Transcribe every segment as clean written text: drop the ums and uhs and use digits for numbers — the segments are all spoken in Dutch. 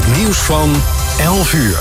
nieuws van 11 uur.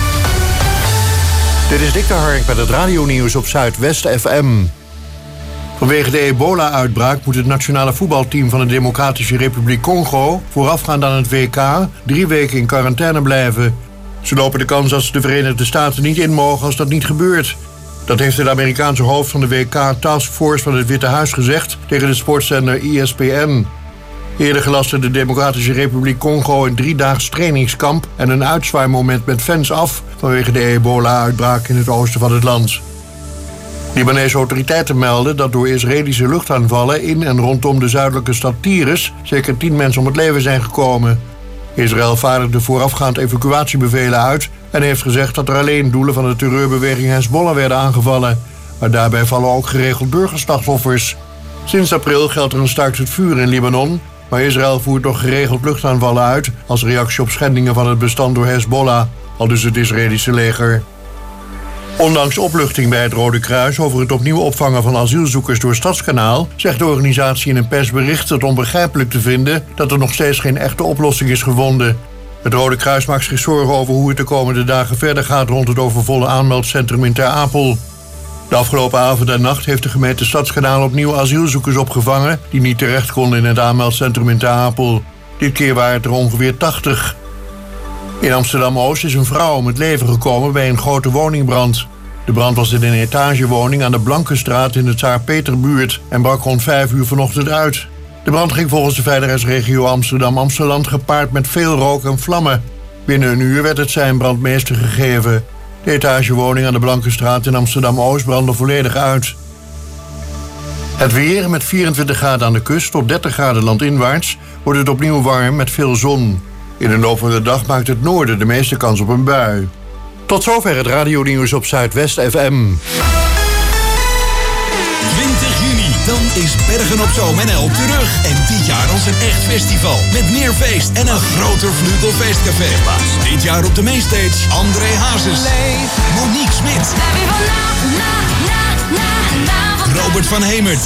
Dit is Dick de Hark met het radionieuws op Zuidwest FM. Vanwege de ebola-uitbraak moet het nationale voetbalteam van de Democratische Republiek Congo voorafgaand aan het WK 3 weken in quarantaine blijven. Ze lopen de kans dat ze de Verenigde Staten niet in mogen als dat niet gebeurt. Dat heeft het Amerikaanse hoofd van de WK Taskforce van het Witte Huis gezegd tegen de sportzender ESPN. Eerder gelastte de Democratische Republiek Congo een 3-daags trainingskamp en een uitzwaaimoment met fans af vanwege de ebola-uitbraak in het oosten van het land. Libanese autoriteiten melden dat door Israëlische luchtaanvallen in en rondom de zuidelijke stad Tyrus zeker 10 mensen om het leven zijn gekomen. Israël vaardigde voorafgaand evacuatiebevelen uit en heeft gezegd dat er alleen doelen van de terreurbeweging Hezbollah werden aangevallen. Maar daarbij vallen ook geregeld burgerslachtoffers. Sinds april geldt er een staakt het vuur in Libanon, maar Israël voert nog geregeld luchtaanvallen uit als reactie op schendingen van het bestand door Hezbollah, aldus het Israëlische leger. Ondanks opluchting bij het Rode Kruis over het opnieuw opvangen van asielzoekers door Stadskanaal, zegt de organisatie in een persbericht het onbegrijpelijk te vinden dat er nog steeds geen echte oplossing is gevonden. Het Rode Kruis maakt zich zorgen over hoe het de komende dagen verder gaat rond het overvolle aanmeldcentrum in Ter Apel. De afgelopen avond en nacht heeft de gemeente Stadskanaal opnieuw asielzoekers opgevangen die niet terecht konden in het aanmeldcentrum in Ter Apel. Dit keer waren het er ongeveer 80. In Amsterdam-Oost is een vrouw om het leven gekomen bij een grote woningbrand. De brand was in een etagewoning aan de Blankenstraat in de Tsaar-Peterbuurt en brak rond 5 uur vanochtend uit. De brand ging volgens de veiligheidsregio Amsterdam-Amsteland gepaard met veel rook en vlammen. Binnen een uur werd het sein brandmeester gegeven. De etagewoning aan de Blankenstraat in Amsterdam-Oost brandde volledig uit. Het weer met 24 graden aan de kust tot 30 graden landinwaarts wordt het opnieuw warm met veel zon. In de loop van de dag maakt het noorden de meeste kans op een bui. Tot zover het radionieuws op Zuidwest FM. 20 juni, dan is Bergen op Zoom NL terug. En dit jaar als een echt festival. Met meer feest en een groter Vlugelfeestcafé. Dit jaar op de mainstage André Hazes, Monique Smit, Robert van Hemert,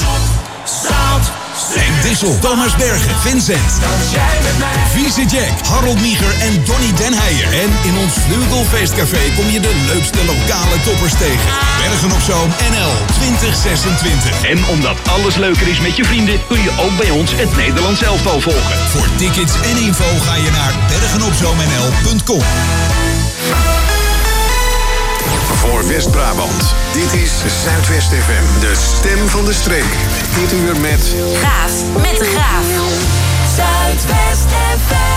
Henk Dissel, Thomas Bergen, Vincent, Vieze Jack, Harold Nieger en Donny Den Heijer. En in ons Vlugelfeestcafé kom je de leukste lokale toppers tegen. Bergen op Zoom NL 2026. En omdat alles leuker is met je vrienden, kun je ook bij ons het Nederlands elftal volgen. Voor tickets en info ga je naar bergenopzoomnl.com. Voor West-Brabant, dit is Zuidwest FM, de stem van de streek. Dit uur met Gaaf met de Graaf. Zuidwest FM.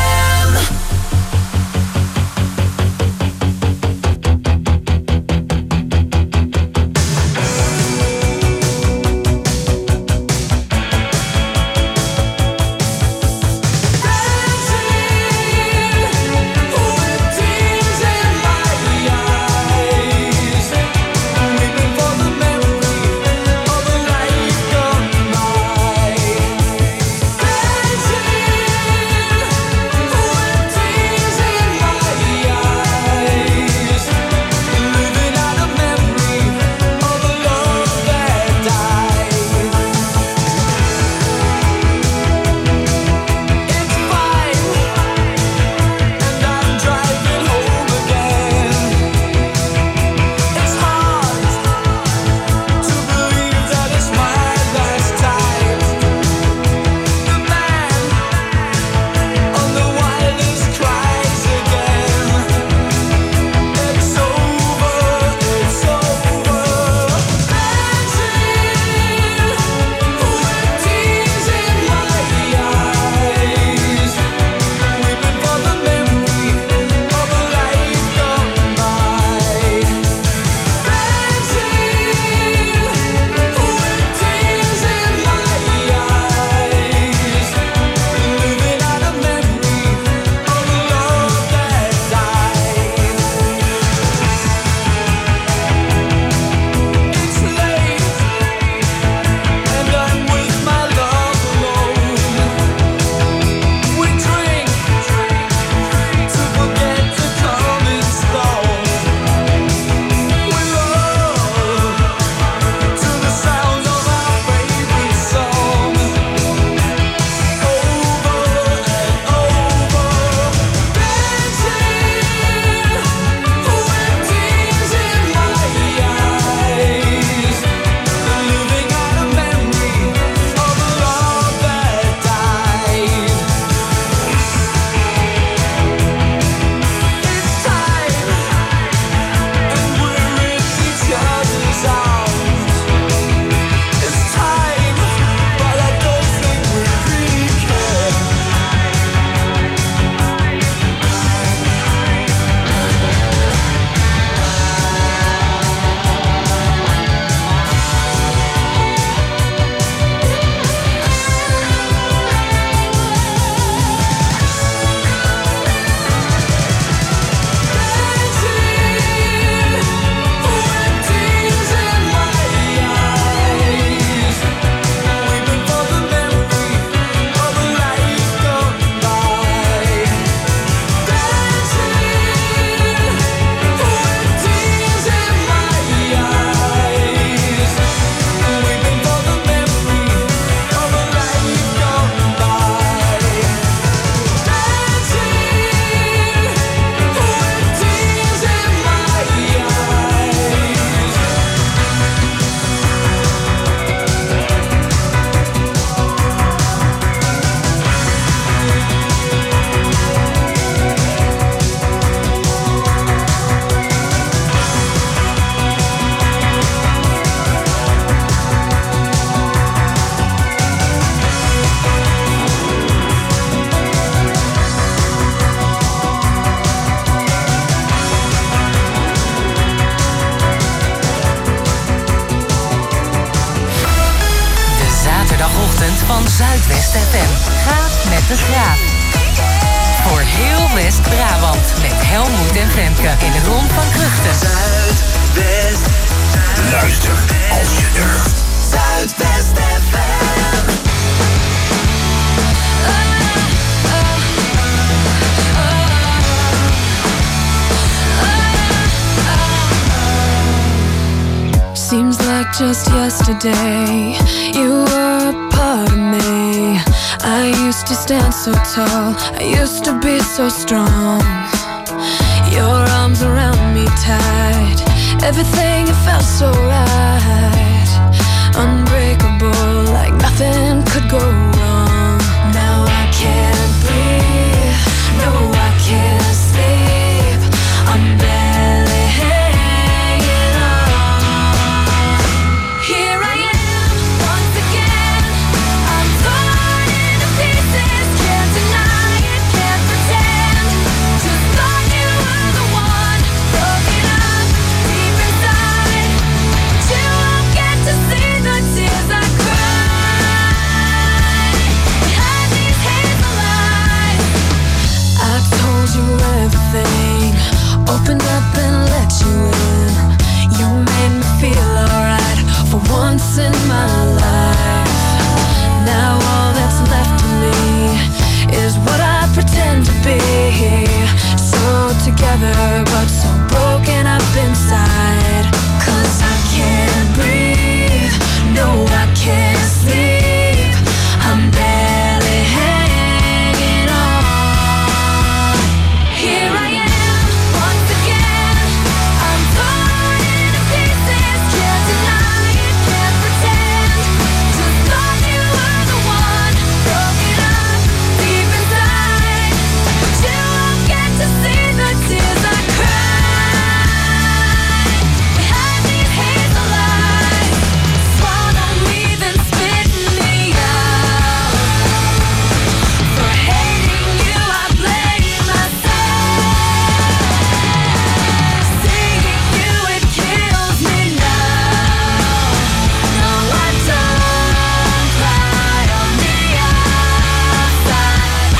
Zuidwest FM. Gaaf met de Graaf. Voor heel West-Brabant met Helmoet en Femke in de Ron van Kruchten. Zuidwest. Luister als je durft. Zuidwest FM. Seems like just yesterday you were a part of me. I used to stand so tall, I used to be so strong. Your arms around me tight, everything it felt so right. Unbreakable, like nothing could go wrong. Now I can't breathe, no I can't sleep. I'm barely hanging on. Here I am, once again. I'm torn into pieces, can't deny it, can't pretend. Just thought you were the one, broken up deep inside. But you won't get to see the tears I cried. Behind these hazel eyes, I told you everything, opened up and let you in. You made me feel alright for once in my life. Now all that's left of me is what I pretend to be. So together but so broken up inside. 'Cause I can't breathe, no I can't sleep. I'm barely hanging on. Here I am, once again. I'm torn into pieces, can't deny it, can't pretend. Just thought you were the one, broken up deep inside. But you won't get to see the tears I cried. Behind these hazel eyes, swallow me then spit me out. For hating you I blame myself. Seeing you it kills me now. No I don't cry on the outside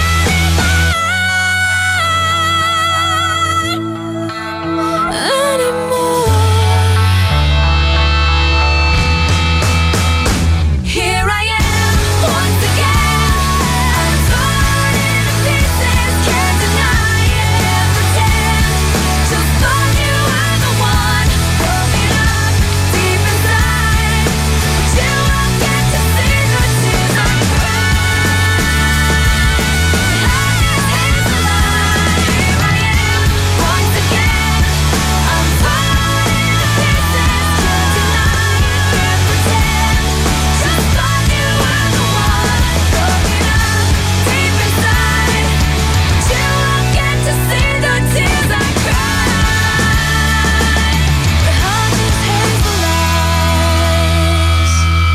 anymore. Here I am, once again. I'm torn into pieces, can't deny it, can't pretend. Just thought you were the one, broken up deep inside. But you won't get to see the tears I cried. Behind these hazel eyes, here I am, once again. I'm torn into pieces, can't deny it, can't pretend. Just thought you were the one, broken up deep inside. But you won't get to see the tears I cried. Behind these hazel eyes.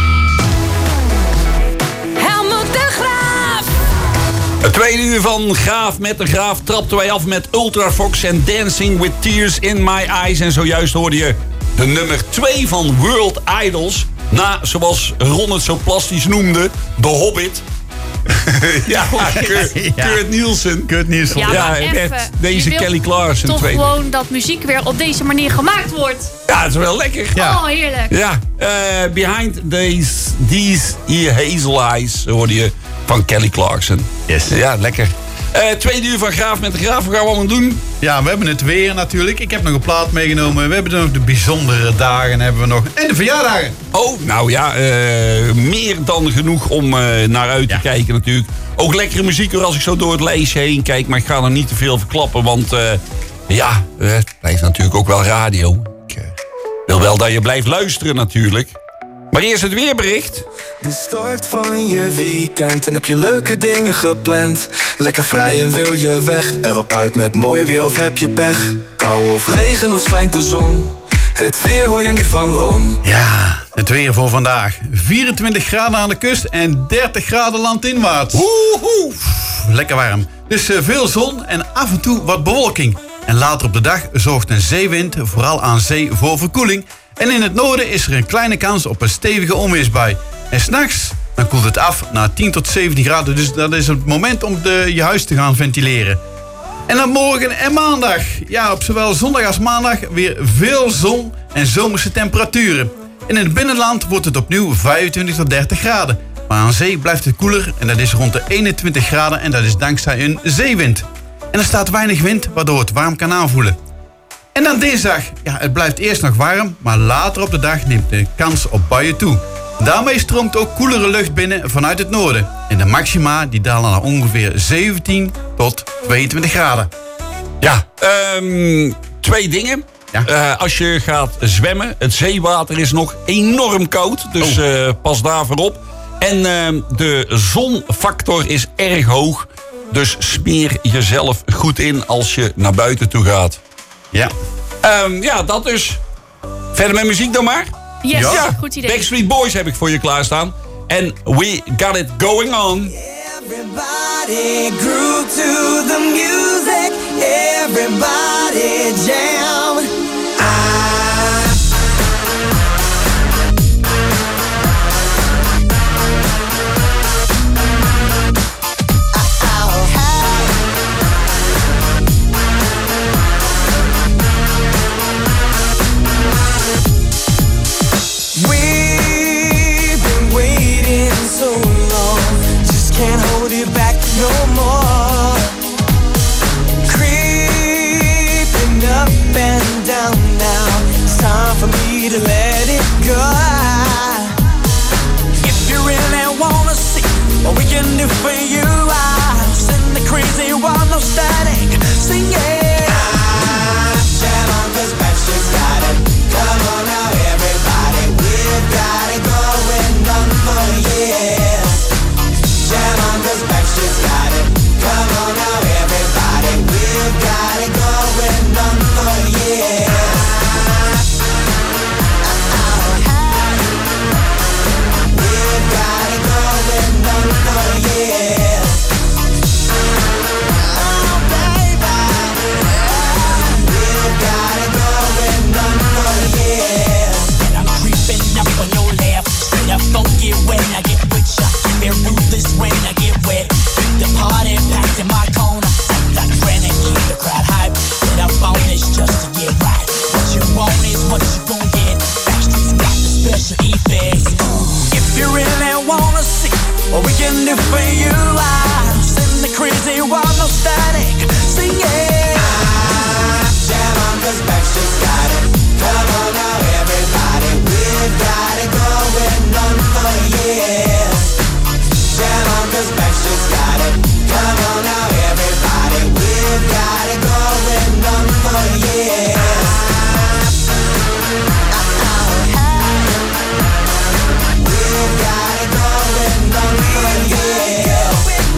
Helmoet de Graaf. Het tweede uur van Graaf met de Graaf trapten wij af met Ultrafox en Dancing with Tears in My Eyes. En zojuist hoorde je de nummer 2 van World Idols. Na, zoals Ron het zo plastisch noemde, The Hobbit. Kurt Nielsen. Ja, maar en even, deze je wil Kelly Clarkson. toch tweede. gewoon dat muziek weer op deze manier gemaakt wordt. Ja, het is wel lekker. Oh, heerlijk. Ja, Behind These Here Hazel Eyes hoorde je van Kelly Clarkson. Yes. Ja, lekker. Tweede uur van Graaf met de Graaf. Wat gaan we allemaal doen? Ja, we hebben het weer natuurlijk. Ik heb nog een plaat meegenomen. We hebben nog de bijzondere dagen hebben we nog. En de verjaardagen. Oh, nou ja, meer dan genoeg om naar uit te kijken natuurlijk. Ook lekkere muziek hoor als ik zo door het lijstje heen kijk. Maar ik ga er niet te veel verklappen, want het blijft natuurlijk ook wel radio. Ik wil wel dat je blijft luisteren natuurlijk. Maar eerst het weerbericht. De start van je weekend en heb je leuke dingen gepland. Lekker vrij en wil je weg. Erop uit met mooi weer of heb je pech. Kou of regen of schijnt de zon. Het weer hoor je niet van Ron. Ja, het weer voor vandaag. 24 graden aan de kust en 30 graden landinwaarts. Woehoe. Lekker warm. Dus veel zon en af en toe wat bewolking. En later op de dag zorgt een zeewind, vooral aan zee, voor verkoeling. En in het noorden is er een kleine kans op een stevige onweersbui. En 's nachts Dan koelt het af naar 10 tot 17 graden. Dus dat is het moment om je huis te gaan ventileren. En dan morgen en maandag. Ja, op zowel zondag als maandag weer veel zon en zomerse temperaturen. En in het binnenland wordt het opnieuw 25 tot 30 graden. Maar aan zee blijft het koeler en dat is rond de 21 graden en dat is dankzij een zeewind. En er staat weinig wind, waardoor het warm kan aanvoelen. En dan dinsdag. Ja, het blijft eerst nog warm, maar later op de dag neemt de kans op buien toe. Daarmee stroomt ook koelere lucht binnen vanuit het noorden. En de maxima die dalen naar ongeveer 17 tot 22 graden. Ja, 2 dingen. Ja. Als je gaat zwemmen, het zeewater is nog enorm koud. Dus pas daarvoor op. En de zonfactor is erg hoog. Dus smeer jezelf goed in als je naar buiten toe gaat. Ja. Ja, dat dus. Verder met muziek dan maar. Yes, ja. Goed idee. Backstreet Boys heb ik voor je klaarstaan. En We Got It Going On. Everybody groove to the music. Everybody jam. Can't hold it back no more. Creeping up and down now. It's time for me to let it go. If you really wanna see what we can do for you, I'll send the crazy one, no static. Sing it. Jam on, 'cause Backstreet's got it. Come on now, everybody. We've got it going on for years. Jam on, 'cause Backstreet's got it. Come on now, everybody. We've got it going on for years. We've got it going on for years. Oh, baby. We've got it going on for years. And I'm creeping up on your left. Straight up funky when I get with ya. Be ruthless when I get wet. The party packed in my corner. Like granite, keep the crowd hype. Get up on this just to get right. What you want is what you gon' get. Backstreet's got the special effects. If you really wanna see what we can do for you, I'll send the crazy one, no static. Sing it. Jam on, 'cause Backstreet's got it. Come on now, everybody. We've got it going on for years. Jam on, 'cause Backstreet's got it. Come on now, everybody. We've got it going on for years. We've got it going on for years.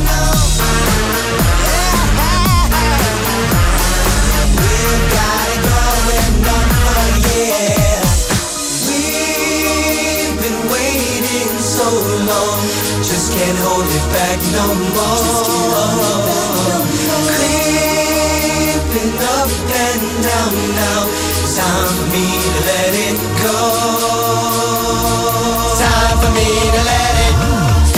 We've got it going on for years. We've been waiting so long. Just can't hold it back no more. Creeping up and down now. It's time for me to let it go. Time for me to let it go.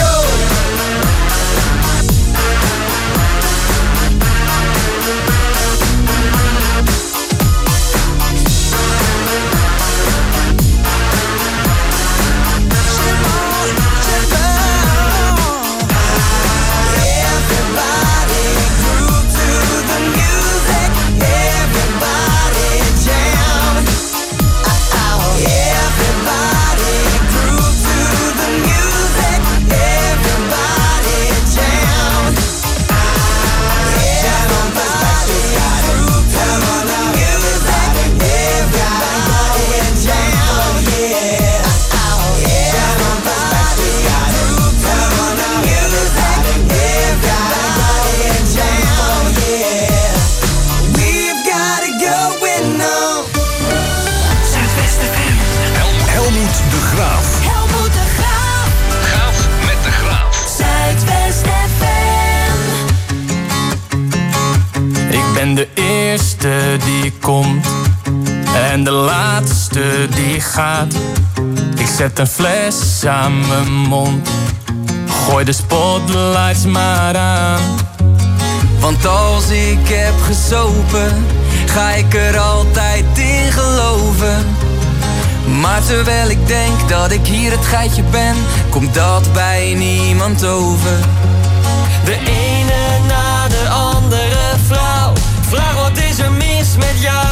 De eerste die komt en de laatste die gaat. Ik zet een fles aan mijn mond Gooi de spotlights maar aan. Want als ik heb gesopen, ga ik er altijd in geloven. Maar terwijl ik denk dat ik hier het geitje ben, komt dat bij niemand over. De ene na de andere vrouw, vraag wat is er mis met jou?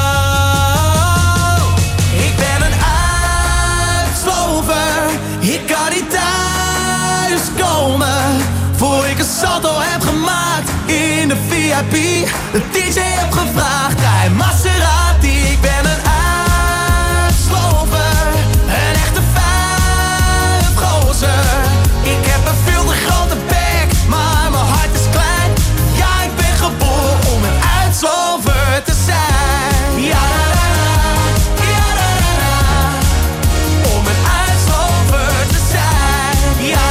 Ik ben een uitslover, ik kan niet thuis komen voor ik een salto heb gemaakt in de VIP. De DJ heb gevraagd, hij Maserati. Ik ben een uitslover, een echte vuifgozer. Ik heb een veel te grote bek, maar mijn hart is klein. Ja, ik ben geboren om een uitslover te zijn. Ja, ja, om een uitslover te zijn. Ja,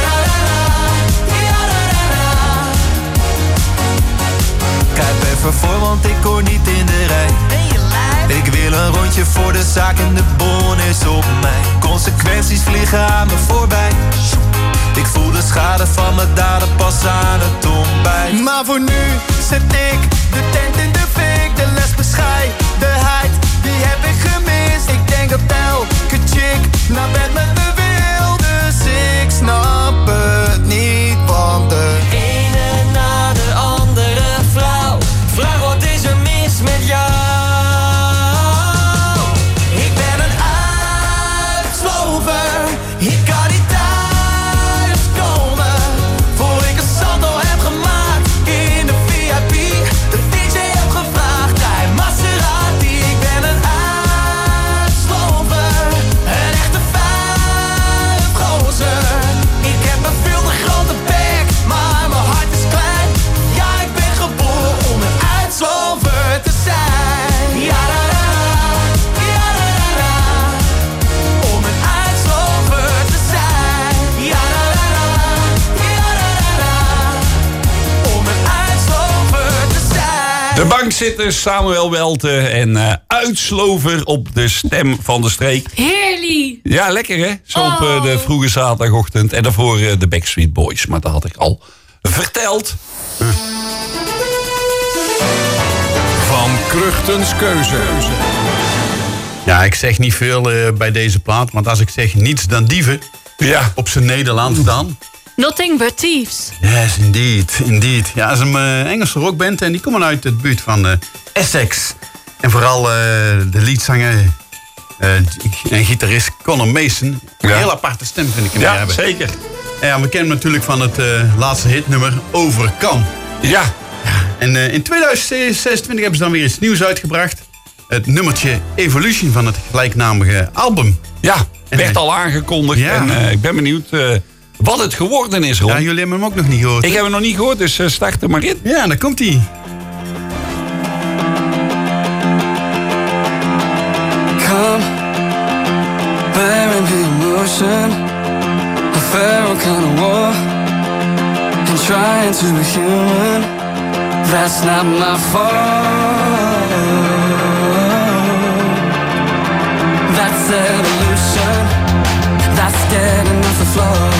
kijk even voor, want ik hoor niet in de rij. Ik wil een rondje voor de zaak en de bon is op mij. Consequenties vliegen aan me voorbij. Ik voel de schade van mijn daden pas aan het ontbijt. Maar voor nu zet ik de tent in de fik. De lesbescheidenheid, die heb ik gemist. Ik denk dat elke chick naar bed met me wil. Dus ik snap het niet, want de ene na de andere vrouw, vraag wat is er mis met jou? Ik ben een uitslover, ik kan niet thuis komen voor ik een salto heb gemaakt in de VIP. De DJ heb gevraagd, hij Maserati. Ik ben een uitslover, een echte vuifgozer. Ik heb een veel te grote bek, maar mijn hart is klein. Ja, ik ben geboren om een uitslover te zijn. Ja, om een uitslover te zijn. Ja, om een uitslover te zijn. De bankzitters Samuel Welte en uitslover op de stem van de streek. Heerlijk! Ja, lekker hè? Zo op de vroege zaterdagochtend. En daarvoor de Backstreet Boys. Maar dat had ik al verteld. Van Kruchtens Keuze. Ja, ik zeg niet veel bij deze plaat. Want als ik zeg niets dan dieven, ja, op zijn Nederlands dan. Nothing but thieves. Yes, indeed. Ja, het is een Engelse rockband en die komen uit het buurt van Essex. En vooral de leadzanger en gitarist Conor Mason. Een heel aparte stem vind ik hem hebben. Ja, zeker. Ja, we kennen hem natuurlijk van het laatste hitnummer Overkam. Ja. En in 2026 hebben ze dan weer iets nieuws uitgebracht. Het nummertje Evolution van het gelijknamige album. Ja, werd al aangekondigd. Ja. En ik ben benieuwd wat het geworden is, Ron. Ja, jullie hebben hem ook nog niet gehoord. Ik heb hem nog niet gehoord, dus start er maar in. Ja, daar komt hij. Come, bearing the emotion, a feral kind of war, and trying to be human. That's not my fault. That's evolution. That's getting off the floor.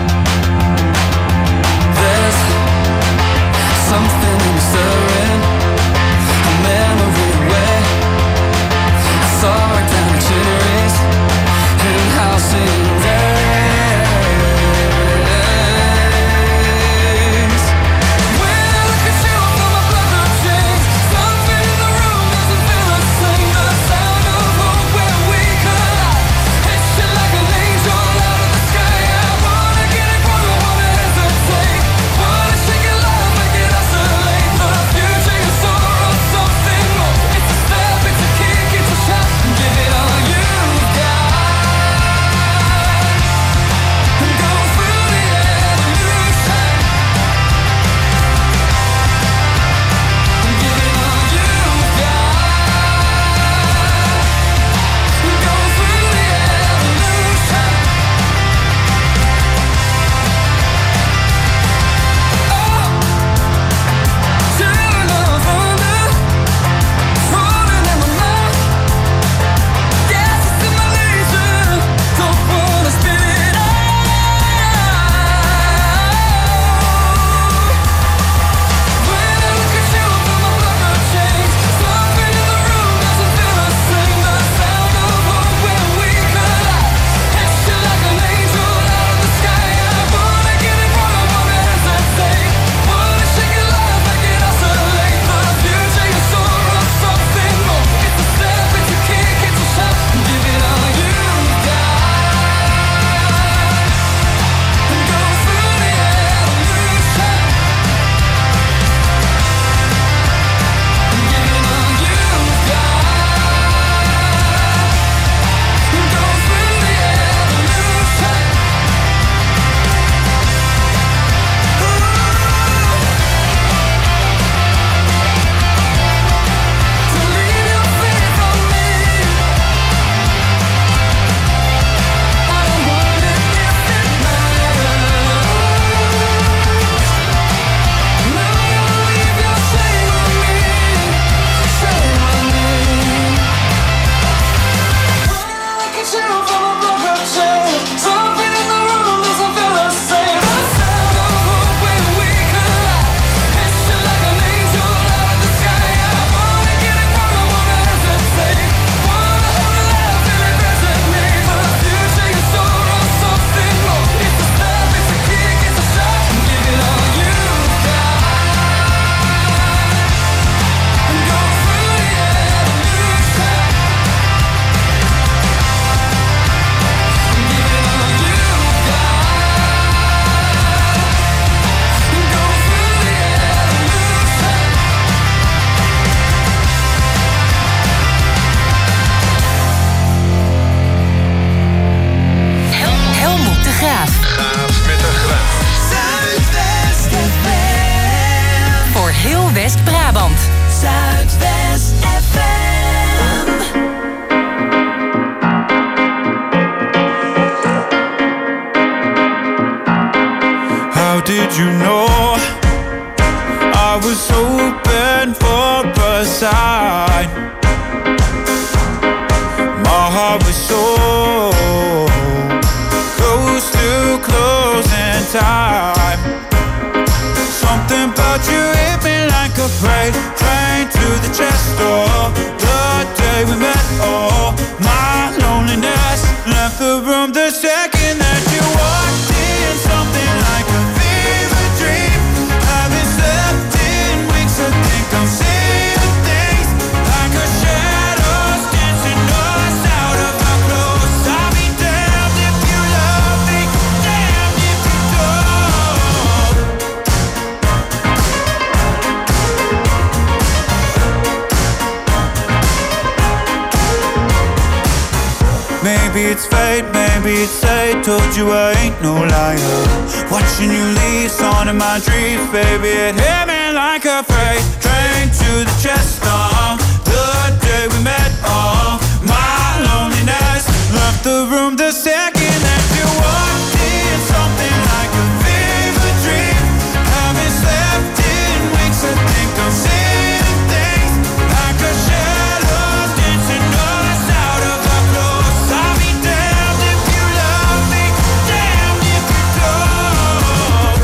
There's something in the stirring, a memory away. I saw it down the generous in house in days. When I look at you, I feel my blood change. Something in the room doesn't feel the same. The sound of hope when we collide. It's shit like an angel out of the sky. I wanna get it wrong, I wanna hesitate. Wanna shake it love, make it oscillate. The future. you know I was hoping for a sign. My heart was so close to closing time. Something about you hit me like a freight train to the chest door. The day we met, oh, my loneliness left the room the second that you walked in. Something like a fever dream. Haven't slept in weeks, I think I'm seeing things like a shadows dancing us out of our clothes. I'll be damned if you love me, damned if you don't. Maybe it's fate, maybe it's fate. Told you I ain't no liar. Watching you leave, on in my dreams, baby. It hit me like a freight train to the chest. The day we met, my loneliness left the room the second that you walked in. Something like a fever dream. Haven't slept in weeks, I think I'm seeing things like a shadows dancing us out of our clothes. I'll be damned if you love me, damned if you don't.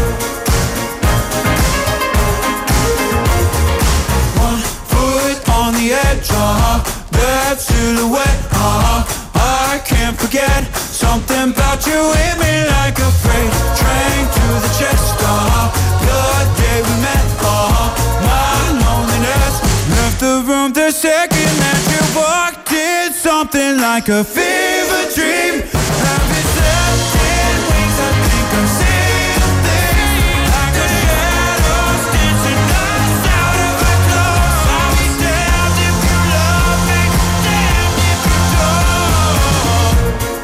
One foot on the edge, that silhouette, I can't forget. Something about you hit me like a freight train to the chest. The day we met, my loneliness left the room the second that you walked in. Something like a fever dream. Haven't slept in weeks, I think I'm seeing things like a shadows dancing us out of our clothes. I'll be damned if you love me, damned if you don't.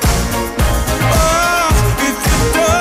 Oh, if you don't.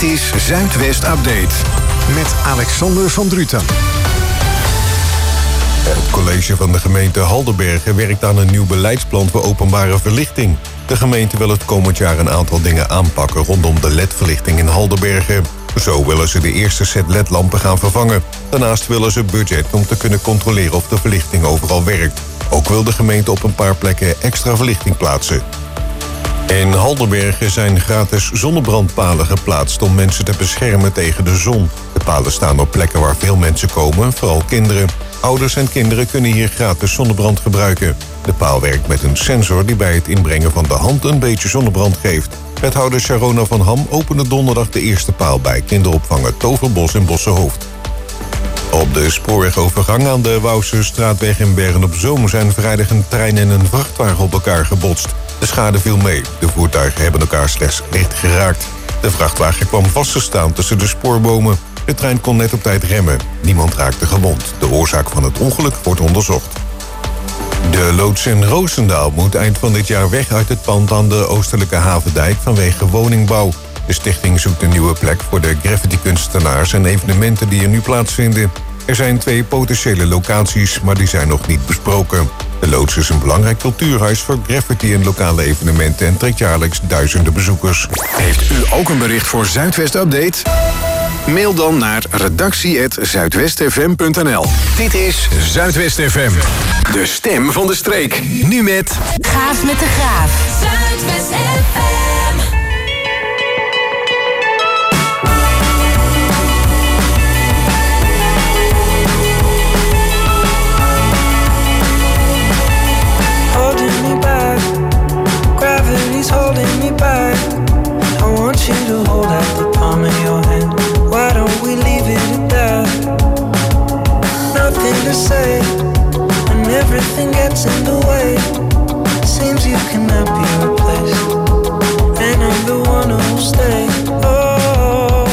Dit is Zuidwest Update met Alexander van Druten. Het college van de gemeente Haldenbergen werkt aan een nieuw beleidsplan voor openbare verlichting. De gemeente wil het komend jaar een aantal dingen aanpakken rondom de LED-verlichting in Haldenbergen. Zo willen ze de eerste set LED-lampen gaan vervangen. Daarnaast willen ze budget om te kunnen controleren of de verlichting overal werkt. Ook wil de gemeente op een paar plekken extra verlichting plaatsen. In Haldenbergen zijn gratis zonnebrandpalen geplaatst om mensen te beschermen tegen de zon. De palen staan op plekken waar veel mensen komen, vooral kinderen. Ouders en kinderen kunnen hier gratis zonnebrand gebruiken. De paal werkt met een sensor die bij het inbrengen van de hand een beetje zonnebrand geeft. Wethouder Sharona van Ham opende donderdag de eerste paal bij kinderopvang Toverbos in Bossenhoofd. Op de spoorwegovergang aan de Wouwse-straatweg in Bergen-op-Zoom zijn vrijdag een trein en een vrachtwagen op elkaar gebotst. De schade viel mee. De voertuigen hebben elkaar slechts licht geraakt. De vrachtwagen kwam vast te staan tussen de spoorbomen. De trein kon net op tijd remmen. Niemand raakte gewond. De oorzaak van het ongeluk wordt onderzocht. De loods in Roosendaal moet eind van dit jaar weg uit het pand aan de Oostelijke Havendijk vanwege woningbouw. De stichting zoekt een nieuwe plek voor de graffiti-kunstenaars en evenementen die er nu plaatsvinden. Er zijn 2 potentiële locaties, maar die zijn nog niet besproken. De loods is een belangrijk cultuurhuis voor graffiti en lokale evenementen en trekt jaarlijks duizenden bezoekers. Heeft u ook een bericht voor Zuidwest Update? Mail dan naar redactie@zuidwestfm.nl. Dit is Zuidwest FM, de stem van de streek. Nu met Gaaf met de Graaf. Zuidwest FM. Holding me back, gravity's holding me back. I want you to hold out the palm of your hand. Why don't we leave it at that? Nothing to say, and everything gets in the way. Seems you cannot be replaced, and I'm the one who'll stay. Oh,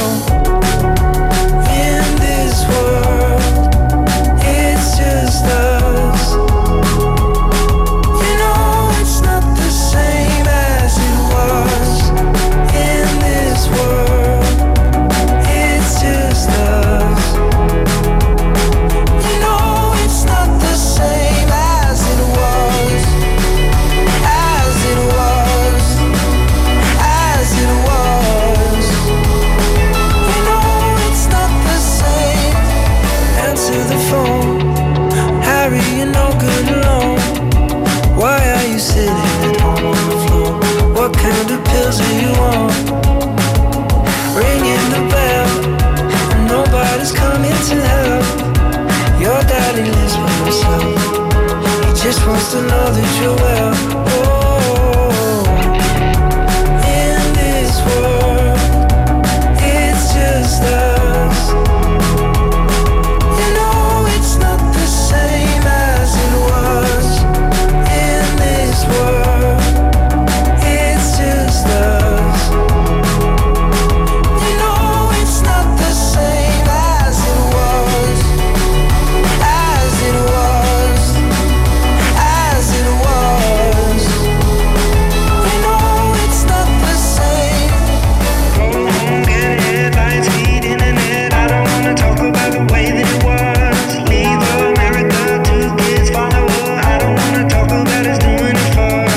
in this world, it's just us. You know it's not the same as it was. In this world, it's just us. You know it's not the same as it was. As it was. As it was. You know it's not the same. Answer the phone. Harry, you're no good alone. Why are you sitting at home on the floor? What kind of pills are you on? Ringing the bell, and nobody's coming to help. Your daddy lives by himself. He just wants to know that you're well. Oh, in this world, it's just us. You know it's not the same as it was. In this world, it's just us. You know it's not the same as it was. As it was. As it was. You know it's not the same. Go home, get headlines, feed internet. I don't wanna talk about the way that it was. Leave America, 2 kids follow her. I don't wanna talk about us doing it first.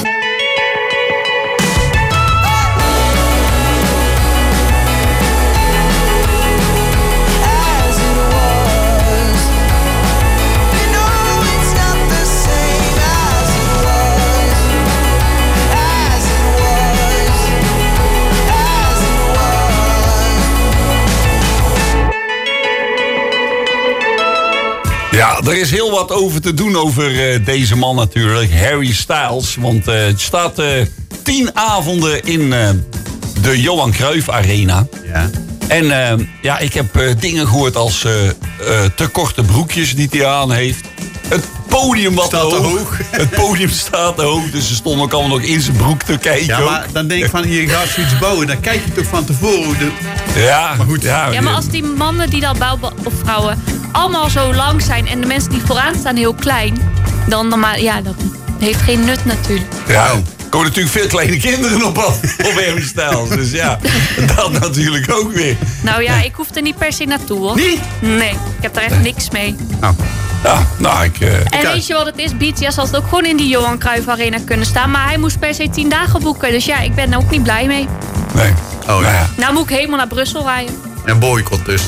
As it was. You know it's not the same as it was. As it was. As it was. Ja, er is heel wat over te doen over deze man natuurlijk, Harry Styles. Want het staat 10 avonden in de Johan Cruijff Arena. Ja. En ja, ik heb dingen gehoord als te korte broekjes die hij aan heeft. Het podium wat Staat te hoog. Het podium staat te hoog, dus ze stonden ook allemaal nog in zijn broek te kijken. Ja, maar dan denk ik van, je gaat zoiets bouwen, dan kijk je toch van tevoren hoe de... Ja, maar goed. Ja, maar als die mannen die dat bouwen, of vrouwen, allemaal zo lang zijn en de mensen die vooraan staan heel klein, dan maar ja, dat heeft geen nut natuurlijk. Ja, komen natuurlijk veel kleine kinderen op Erwin Styles. Dus ja, dat natuurlijk ook weer. Nou ja, ik hoef er niet per se naartoe, hoor. Niet? Nee, ik heb daar echt niks mee. Nou, En weet je wat het is? BTS had ook gewoon in die Johan Cruijff Arena kunnen staan. Maar hij moest per se 10 dagen boeken. Dus ja, ik ben er ook niet blij mee. Nee. Oh ja. Nou moet ik helemaal naar Brussel rijden. En boycott dus.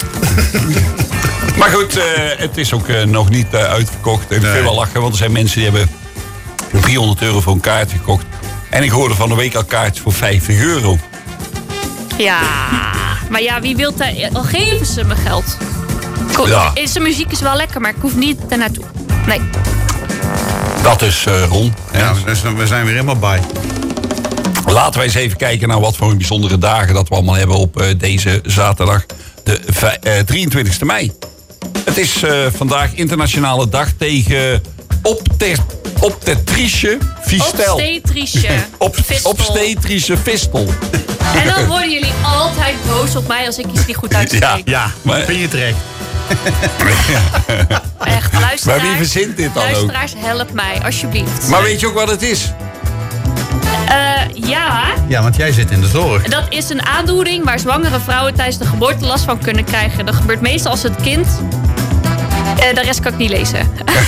Maar goed, het is ook nog niet uitverkocht. En ik vind wel lachen, want er zijn mensen die hebben €300 voor een kaart gekocht. En ik hoorde van de week al kaartjes voor €50. Ja, maar ja, wie wil daar... Al geven ze me geld. Ja. Zijn muziek is wel lekker, maar ik hoef niet er naartoe. Nee. Dat is Ron. Ja, dus we zijn weer helemaal bij. Laten wij eens even kijken naar wat voor bijzondere dagen dat we allemaal hebben op deze zaterdag, de 23e mei. Het is vandaag internationale dag tegen obstetrische fistel. Obstetrische fistel. En dan worden jullie altijd boos op mij als ik iets niet goed uitspreek. Ja, maar vind je terecht. Echt, luisteraars. Maar wie verzint dit dan ook? Luisteraars, help mij, alsjeblieft. Maar weet je ook wat het is? Ja. Ja, want jij zit in de zorg. Dat is een aandoening waar zwangere vrouwen tijdens de geboorte last van kunnen krijgen. Dat gebeurt meestal als het kind... de rest kan ik niet lezen.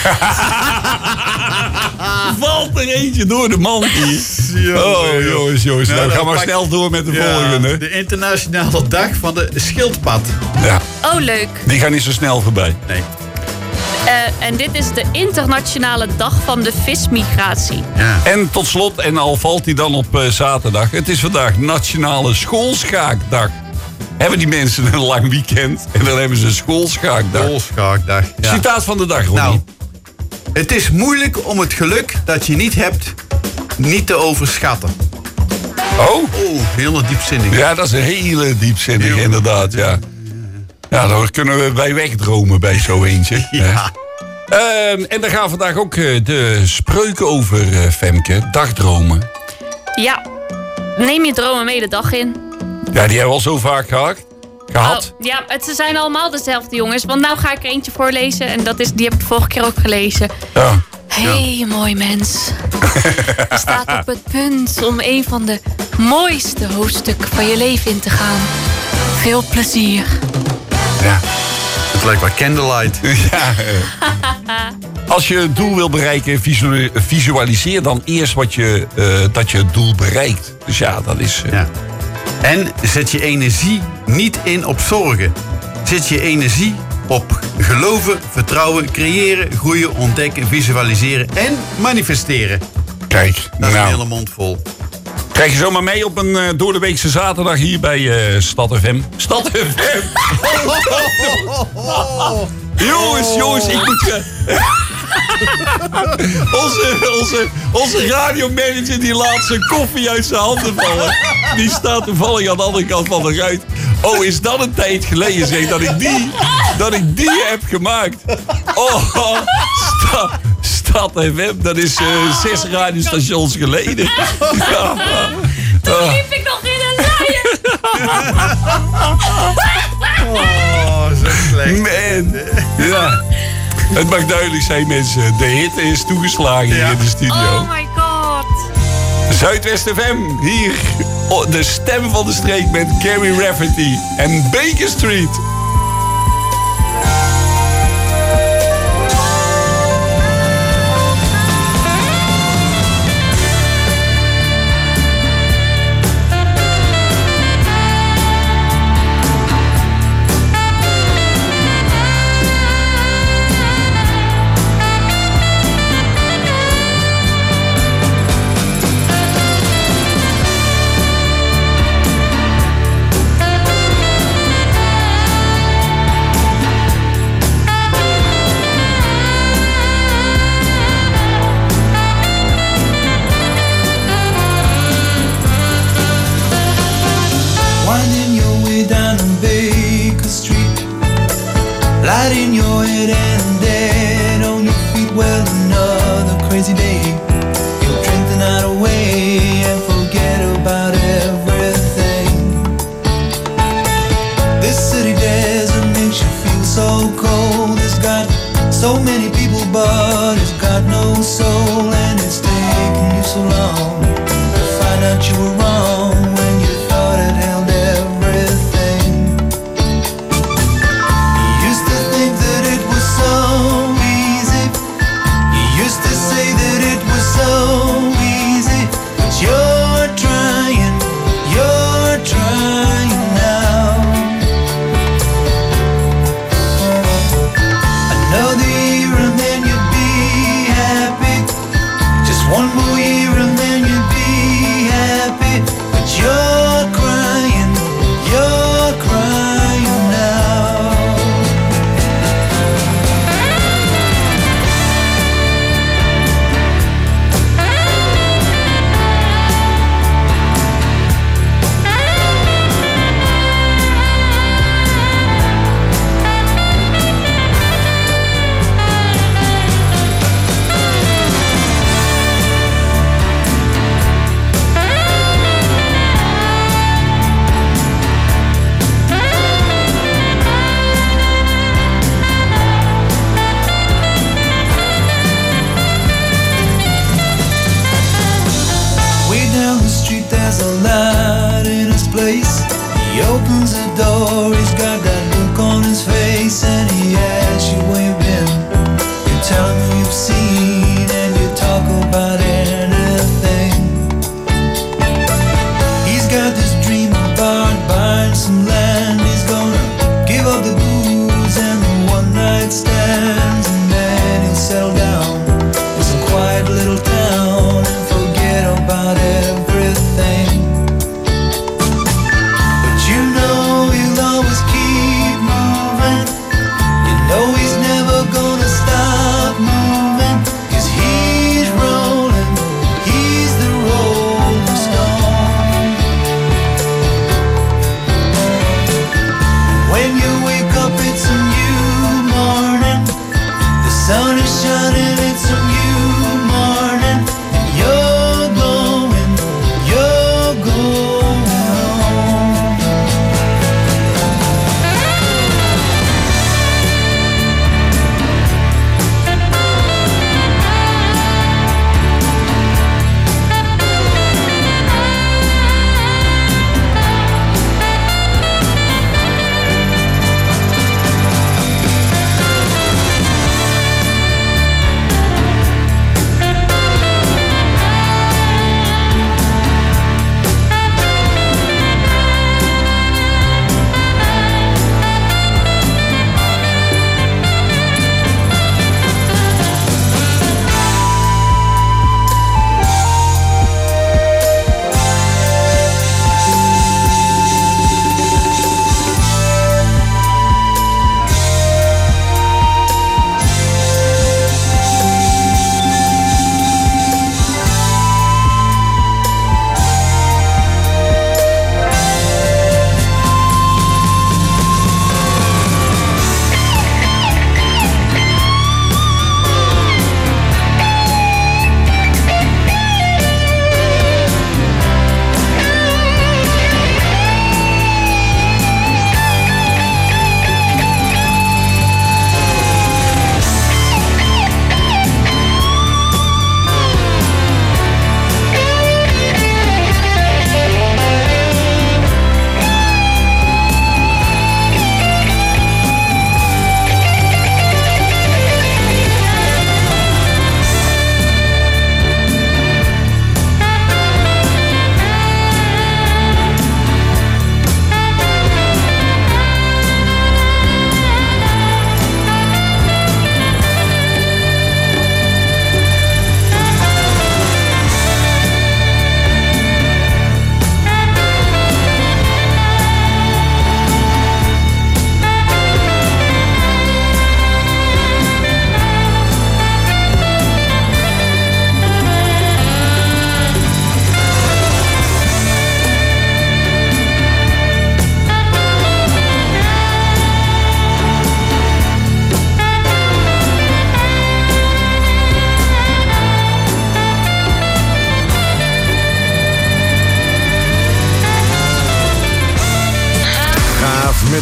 Valt er eentje door de mand hier. Oh, jongens. Nou, gaan maar snel door met de volgende. De internationale dag van de schildpad. Ja. Oh, leuk. Die gaan niet zo snel voorbij. Nee. En dit is de internationale dag van de vismigratie. Ja. En tot slot, en al valt die dan op zaterdag... het is vandaag Nationale Schoolschaakdag. Hebben die mensen een lang weekend en dan hebben ze een schoolschaakdag. Schoolschaakdag, ja. Citaat van de dag, Ronnie. Nou, het is moeilijk om het geluk dat je niet hebt, niet te overschatten. Oh, heel diepzinnig. Ja, dat is een hele diepzinnig, inderdaad, ja. Ja, daar kunnen we bij wegdromen bij zo eentje. Ja. En daar gaan vandaag ook de spreuken over, Femke. Dagdromen. Ja, neem je dromen mee de dag in. Ja, die hebben we al zo vaak gehad. Ja, ze zijn allemaal dezelfde, jongens. Want nou ga ik er eentje voorlezen. En die heb ik de vorige keer ook gelezen. Ja. Hey, mooi mens. Je staat op het punt om een van de mooiste hoofdstukken van je leven in te gaan. Veel plezier. Ja, het lijkt wel candlelight. Ja. Als je het doel wil bereiken, visualiseer dan eerst dat je het doel bereikt. Dus ja, dat is... Ja. En zet je energie niet in op zorgen. Zet je energie op geloven, vertrouwen, creëren, groeien, ontdekken, visualiseren en manifesteren. Kijk, dat is een hele mond vol. Krijg je zomaar mee op een doordeweekse zaterdag hier bij Stad FM. Stad FM! Jongens, ik moet... Onze radiomanager die laat zijn koffie uit zijn handen vallen. Die staat toevallig aan de andere kant van de ruit. Oh, is dat een tijd geleden, zeg, dat ik die heb gemaakt. Oh, Stad FM, dat is 6 radiostations geleden. Ja. Toen liep ik nog in een luier. Oh, zo slecht. Man, ja. Het mag duidelijk zijn, mensen. De hitte is toegeslagen hier in de studio. Oh my god. Zuidwest FM, hier. De stem van de streek met Gary Rafferty en Baker Street. in your head and dead on your feet. Well, another crazy day. You'll drink the night away and forget about everything. This city desert makes you feel so cold. It's got so many people, but it's got no soul, and it's taking you so long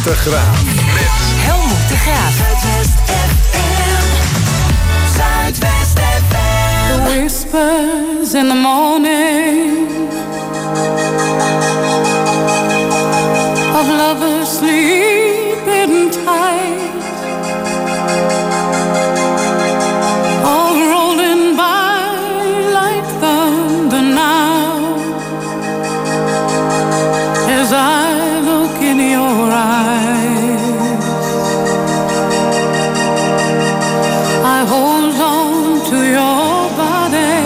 met de Graaf. Helmoet de Graaf. Zuidwest FM. The whispers in the morning of lovers sleeping tight, all rolling by like thunder now, as I look in your eyes. I hold on to your body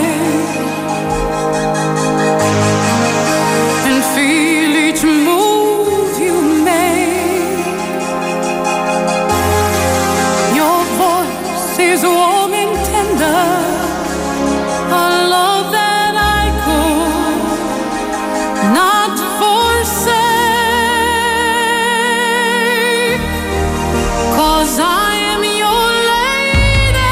and feel each move you make. Your voice is warm and tender, a love that I could not forsake, 'cause I am your lady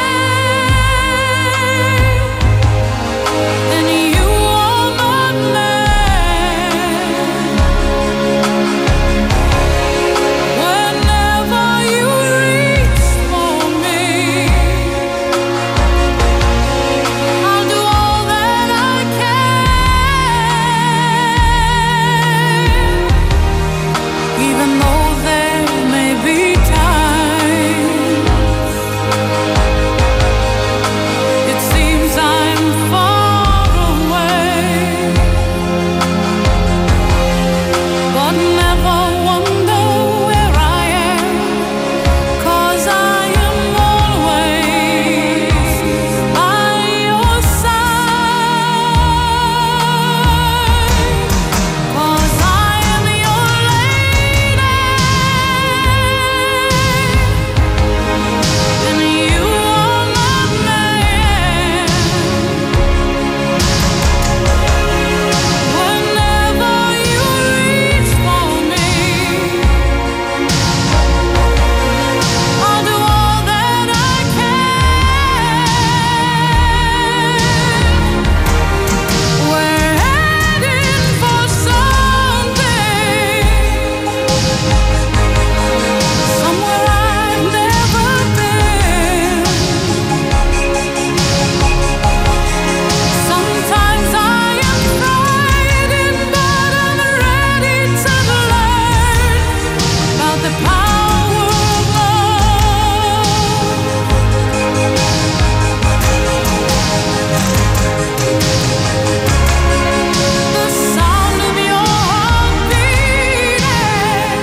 and you are my man. Whenever you reach for me, I'll do all that I can, even though there may be times it seems I'm far away, but never wonder where I am, 'cause I am always by your side, 'cause I am your lady and you are my man. Whenever you reach for me, I'll do all that I can. We're heading for something, somewhere I've never been. Sometimes I am frightened, but I'm ready to learn about the power of love. The sound of your heart beating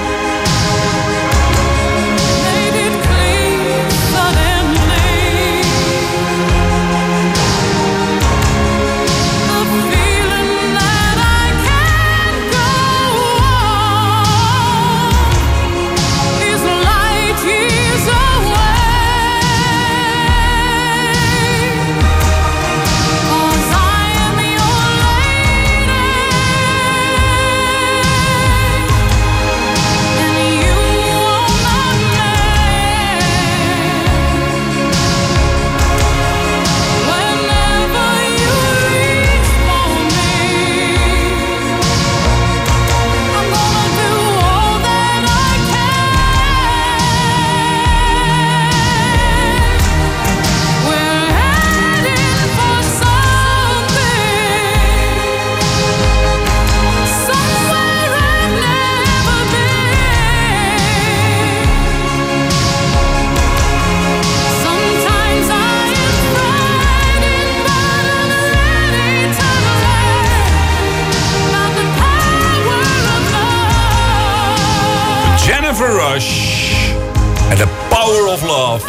made it clear suddenly. The feeling that I can't go on is light years away, 'cause I am your lady and you are my man. Whenever you reach for me, I'm gonna do all that I can. We're heading for something, somewhere I've never been. Sometimes I am frightened, but I'm ready to learn about the power of love. Jennifer Rush en The Power of Love.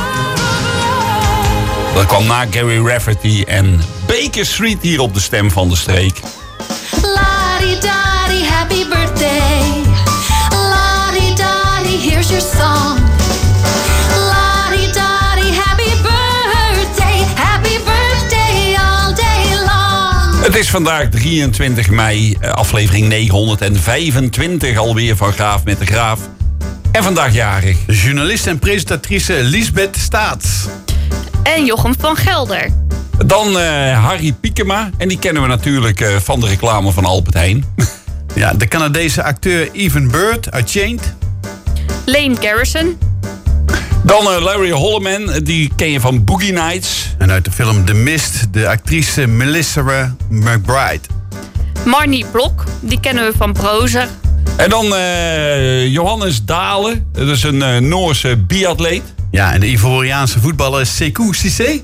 Dat kwam na Gary Rafferty en Baker Street hier op de Stem van de Streek. La-di-da-di, happy birthday. La-di-da-di, here's your song. La-di-da-di, happy birthday all day long. Het is vandaag 23 mei, aflevering 925 alweer van Graaf met de Graaf. En vandaag jarig. Journalist en presentatrice Liesbeth Staats. En Jochem van Gelder. Dan Harry Piekema. En die kennen we natuurlijk van de reclame van Albert Heijn. Ja, de Canadese acteur Evan Bird uit Chained. Lane Garrison. Dan Larry Holloman, die ken je van Boogie Nights. En uit de film The Mist, de actrice Melissa McBride. Marnie Blok, die kennen we van Brozer. En dan Johannes Dalen, dat is een Noorse biatleet. Ja, en de Ivoriaanse voetballer Sekou Cissé.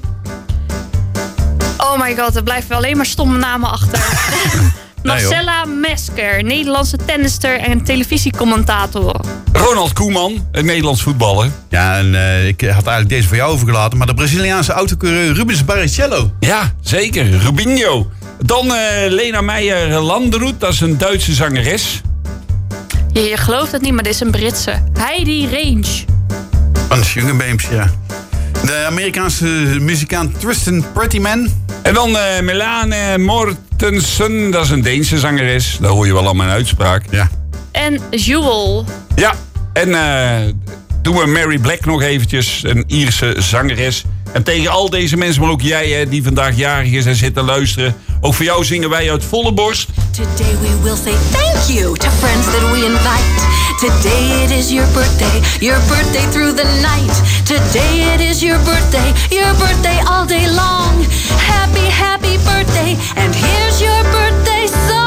Oh my god, er blijven alleen maar stomme namen achter. Marcella Mesker, Nederlandse tennister en televisiecommentator. Ronald Koeman, een Nederlands voetballer. Ja, en ik had eigenlijk deze voor jou overgelaten. Maar de Braziliaanse autocoureur Rubens Barrichello. Ja, zeker. Rubinho. Dan Lena Meijer-Landrut, dat is een Duitse zangeres. Je gelooft het niet, maar dit is een Britse. Heidi Range. Van de Sugar Babes, ja. De Amerikaanse muzikant Tristan Prettyman. En dan Melane Mortensen, dat is een Deense zangeres. Daar hoor je wel aan mijn uitspraak. Ja. En Jewel. Ja, en doen we Mary Black nog eventjes, een Ierse zangeres. En tegen al deze mensen, maar ook jij die vandaag jarig is en zit te luisteren. Ook voor jou zingen wij uit volle borst. Today we will say thank you to friends that we invite. Today it is your birthday through the night. Today it is your birthday all day long. Happy, happy birthday, and here's your birthday song.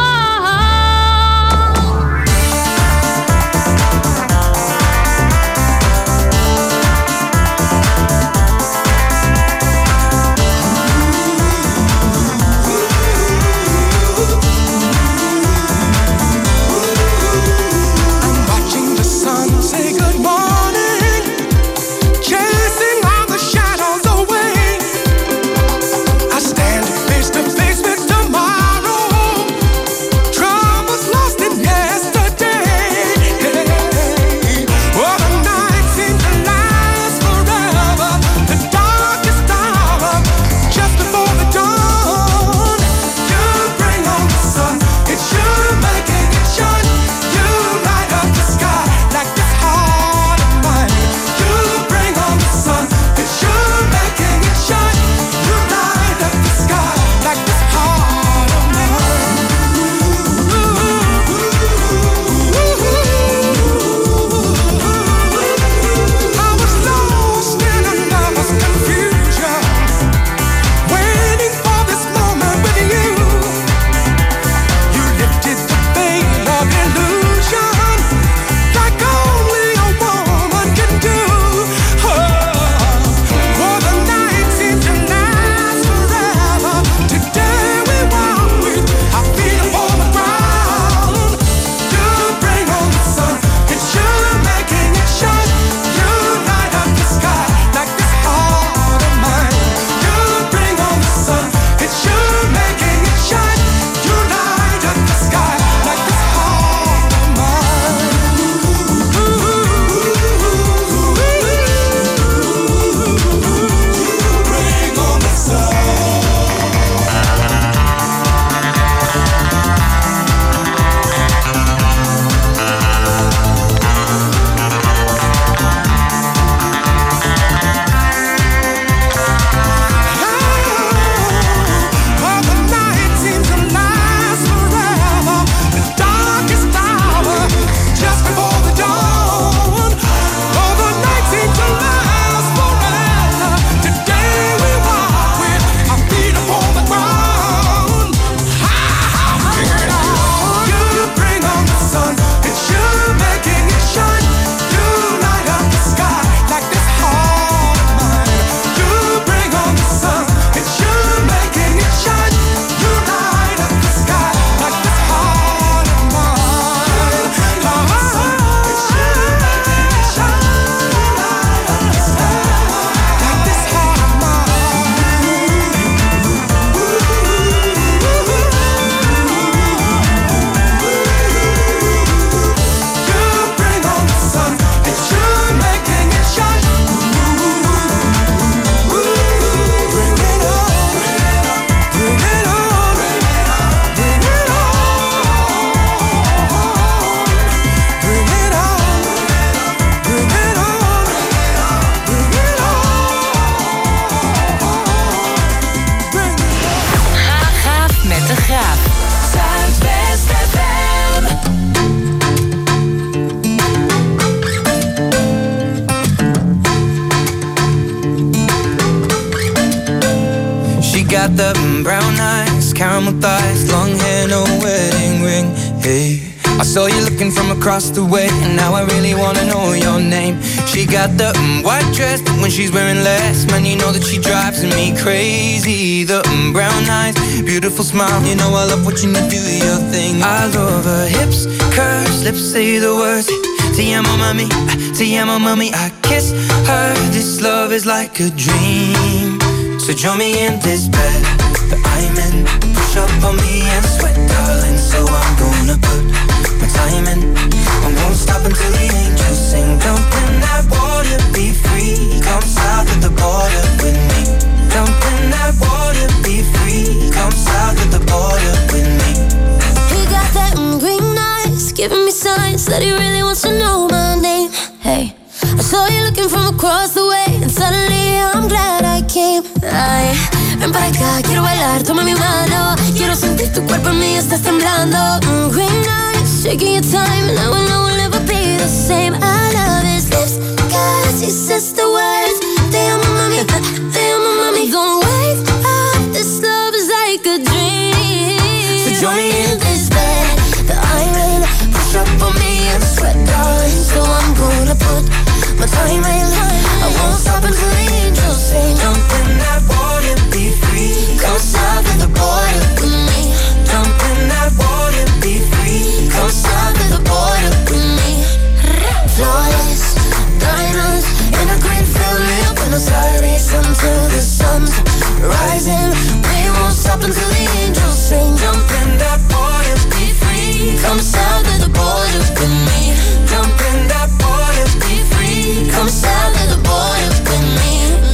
got the brown eyes, caramel thighs, long hair, no wedding ring. Hey, I saw you looking from across the way, and now I really wanna know your name. She got the white dress, but when she's wearing less, man, you know that she drives me crazy. The brown eyes, beautiful smile, you know I love watching you do your thing. I love her hips, curves, lips say the words. Te amo mami, I kiss her. This love is like a dream. So join me in this bed that I'm in. Push up on me and sweat, darling. So I'm gonna put my time in. I won't stop until the angels sing. Jump in that water, be free. Come south of the border with me. Jump in that water, be free. Come south of the border with me. He got that green eyes, giving me signs that he really wants to know my name. Hey, I saw you looking from across the way, and suddenly I'm glad I came. Ay, ven para acá, quiero bailar, toma mi mano. Quiero sentir tu cuerpo en mí, estás temblando. Green eyes, shaking your time, and I will know we'll never be the same. I love his lips, cause he says the words. Te amo mami, don't wake up, this love is like a dream. So join me in this bed that I'm in. Push up on me and sweat, darling. So I'm gonna put my time in line. I won't stop until the angels sing. Jump in that water, be free. Come south of the border with me. Jump in that water, be free. Come south of the border with me. Flawless diamonds in a green field near Buenos Aires until the sun's rising. We won't stop until the angels sing. Jump in that water, be free. Come south of the border with me. Jump in that water, be free. Come south of the border with me.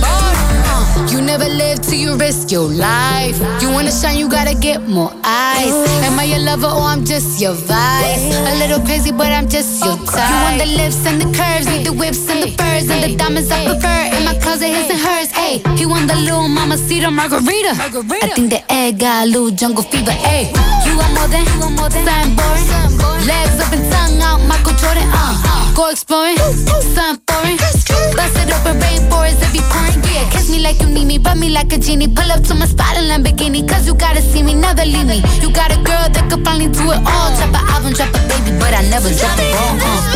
You never live till you risk your life. You wanna shine, you gotta get more eyes. Am I your lover or I'm just your vice? A little crazy, but I'm just your type. You want the lips and the curves, need the whips and the furs and the diamonds I prefer. In my closet, his and hers. Hey, he want the little mamacita margarita. I think the egg got a little jungle fever. Hey, you want more than something boring. Legs up and tongue out, Michael Jordan. Go exploring, something foreign. Bust it open, rainforest if you pouring. Yeah, kiss me like you need me, rub me like a genie. Pull up to my spot in Lamborghini, cause you gotta see me, never leave me. You got a girl that could finally do it all. Drop an album, drop a baby, but I never drop a ball.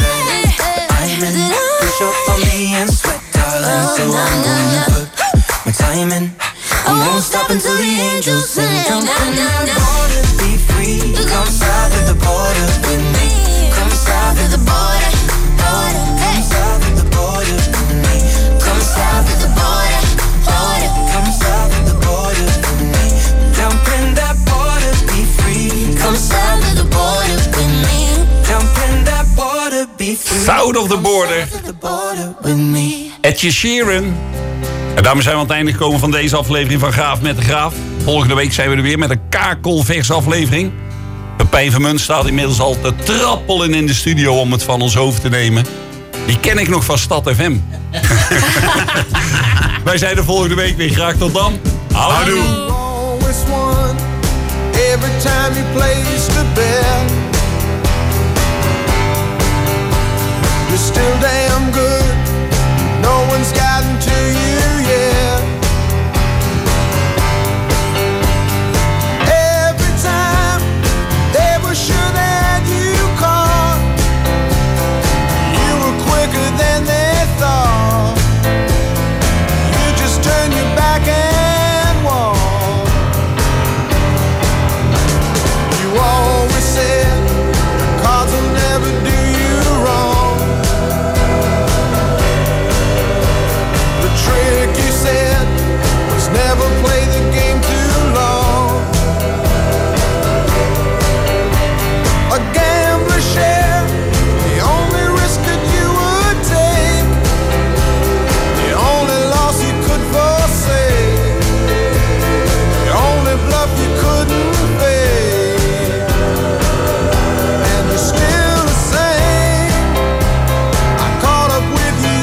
I'm in, push up on me and sweat, darling. So I'm gonna put my time in. I won't stop until the angels sing. Jump in that water, be free. Come south of the border with me. Come south of the border, border. Come south of the border with me. Come south of the border, border. Come south of the border with me. Jump in that water, be free. Come south of the border with me. Jump in that water, be free. South of the border. Edje Sheeran. En daarmee zijn we aan het einde gekomen van deze aflevering van Graaf met de Graaf. Volgende week zijn we er weer met een kakelvers aflevering. Pepijn van Munt staat inmiddels al te trappelen in de studio om het van ons hoofd te nemen. Die ken ik nog van Stad FM. Wij zijn er volgende week weer. Graag tot dan. Houdoe. Every time you place the bet, you're still damn good.